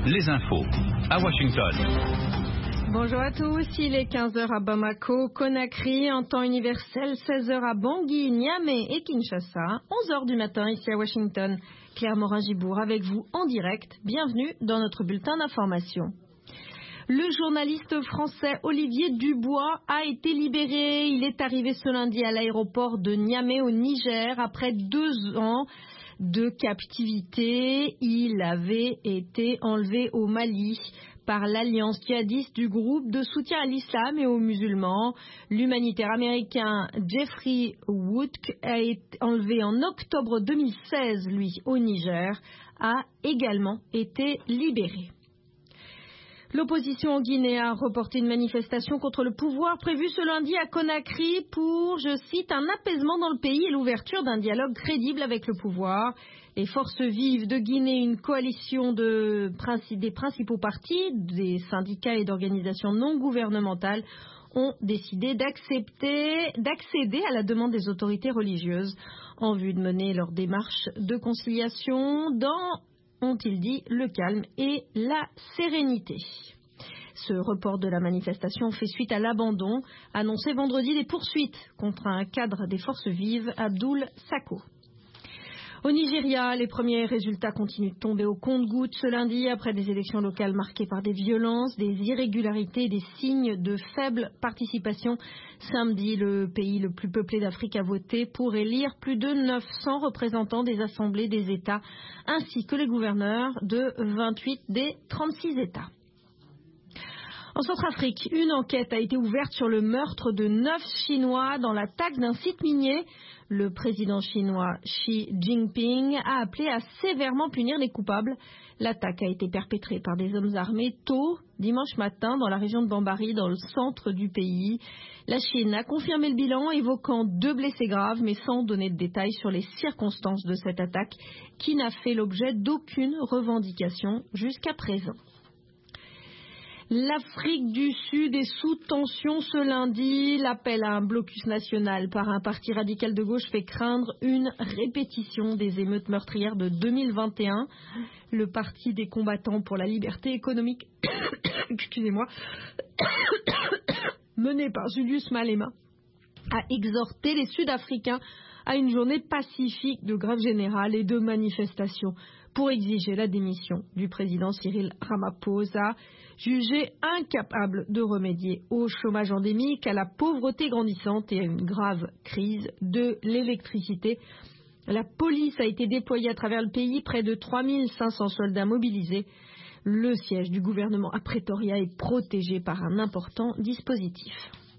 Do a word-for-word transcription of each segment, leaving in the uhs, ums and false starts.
les infos à Washington. Bonjour à tous, il est quinze heures à Bamako, Conakry, en temps universel, seize heures à Bangui, Niamey et Kinshasa, onze heures du matin ici à Washington. Claire Morin-Gibourg avec vous en direct, bienvenue dans notre bulletin d'information. Le journaliste français Olivier Dubois a été libéré. Il est arrivé ce lundi à l'aéroport de Niamey au Niger après deux ans de captivité. Il avait été enlevé au Mali par l'alliance djihadiste du groupe de soutien à l'islam et aux musulmans. L'humanitaire américain Jeffrey Woodke a été enlevé en octobre deux mille seize, lui, au Niger, a également été libéré. L'opposition en Guinée a reporté une manifestation contre le pouvoir prévue ce lundi à Conakry pour, je cite, un apaisement dans le pays et l'ouverture d'un dialogue crédible avec le pouvoir. Les forces vives de Guinée, une coalition de, des principaux partis, des syndicats et d'organisations non gouvernementales, ont décidé d'accepter, d'accéder à la demande des autorités religieuses en vue de mener leur démarche de conciliation dans, ont-ils dit, le calme et la sérénité. Ce report de la manifestation fait suite à l'abandon annoncé vendredi des poursuites contre un cadre des forces vives, Abdoul Sako. Au Nigeria, les premiers résultats continuent de tomber au compte-gouttes ce lundi après des élections locales marquées par des violences, des irrégularités et des signes de faible participation. Samedi, le pays le plus peuplé d'Afrique a voté pour élire plus de neuf cents représentants des assemblées des États ainsi que les gouverneurs de vingt-huit des trente-six États. En Centrafrique, une enquête a été ouverte sur le meurtre de neuf Chinois dans l'attaque d'un site minier. Le président chinois Xi Jinping a appelé à sévèrement punir les coupables. L'attaque a été perpétrée par des hommes armés tôt dimanche matin dans la région de Bambari, dans le centre du pays. La Chine a confirmé le bilan, évoquant deux blessés graves, mais sans donner de détails sur les circonstances de cette attaque, qui n'a fait l'objet d'aucune revendication jusqu'à présent. L'Afrique du Sud est sous tension ce lundi. L'appel à un blocus national par un parti radical de gauche fait craindre une répétition des émeutes meurtrières de deux mille vingt et un. Le Parti des combattants pour la liberté économique, excusez-moi, mené par Julius Malema, a exhorté les Sud-Africains à une journée pacifique de grève générale et de manifestation pour exiger la démission du président Cyril Ramaphosa, jugé incapable de remédier au chômage endémique, à la pauvreté grandissante et à une grave crise de l'électricité. La police a été déployée à travers le pays, près de trois mille cinq cents soldats mobilisés. Le siège du gouvernement à Pretoria est protégé par un important dispositif.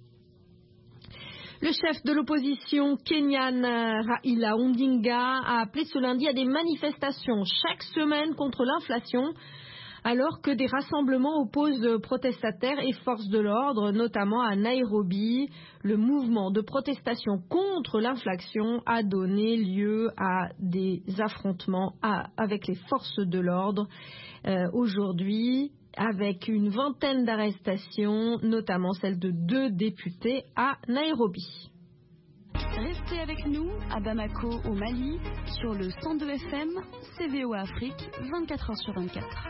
Le chef de l'opposition kenyane Raila Odinga a appelé ce lundi à des manifestations chaque semaine contre l'inflation, alors que des rassemblements opposent protestataires et forces de l'ordre, notamment à Nairobi. Le mouvement de protestation contre l'inflation a donné lieu à des affrontements à, avec les forces de l'ordre euh, aujourd'hui, avec une vingtaine d'arrestations, notamment celle de deux députés à Nairobi. Restez avec nous à Bamako au Mali sur le cent deux F M, C V O Afrique, vingt-quatre heures sur vingt-quatre.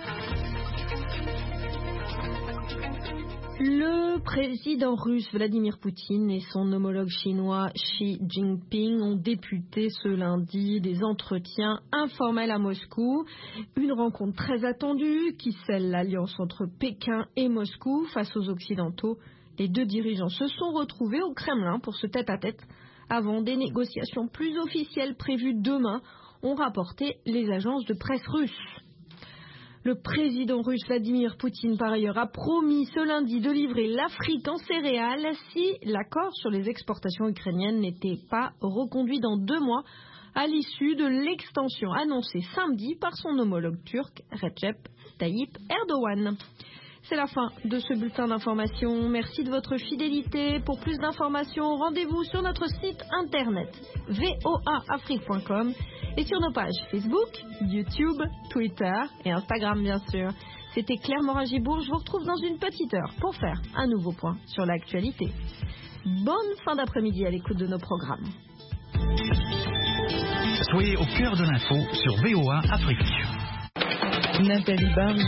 Le président russe Vladimir Poutine et son homologue chinois Xi Jinping ont débuté ce lundi des entretiens informels à Moscou. Une rencontre très attendue qui scelle l'alliance entre Pékin et Moscou face aux Occidentaux. Les deux dirigeants se sont retrouvés au Kremlin pour ce tête-à-tête avant des négociations plus officielles prévues demain, ont rapporté les agences de presse russes. Le président russe Vladimir Poutine, par ailleurs, a promis ce lundi de livrer l'Afrique en céréales si l'accord sur les exportations ukrainiennes n'était pas reconduit dans deux mois à l'issue de l'extension annoncée samedi par son homologue turc Recep Tayyip Erdogan. C'est la fin de ce bulletin d'information. Merci de votre fidélité. Pour plus d'informations, rendez-vous sur notre site internet v o a afrique point com et sur nos pages Facebook, YouTube, Twitter et Instagram bien sûr. C'était Claire Morin-Gibourg. Je vous retrouve dans une petite heure pour faire un nouveau point sur l'actualité. Bonne fin d'après-midi à l'écoute de nos programmes. Soyez au cœur de l'info sur V O A Afrique. Nathalie Barge.